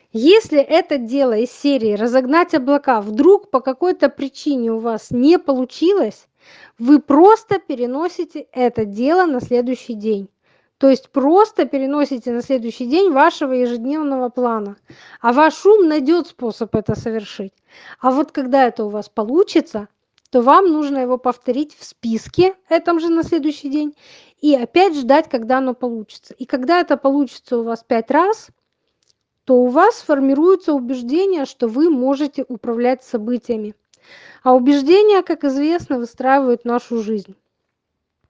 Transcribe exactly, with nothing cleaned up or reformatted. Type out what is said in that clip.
Если это дело из серии "разогнать облака" вдруг по какой-то причине у вас не получилось, вы просто переносите это дело на следующий день. То есть просто переносите на следующий день вашего ежедневного плана, а ваш ум найдет способ это совершить. А вот когда это у вас получится, то вам нужно его повторить в списке этом же на следующий день и опять ждать, когда оно получится. И когда это получится у вас пять раз, то у вас формируется убеждение, что вы можете управлять событиями. А убеждения, как известно, выстраивают нашу жизнь.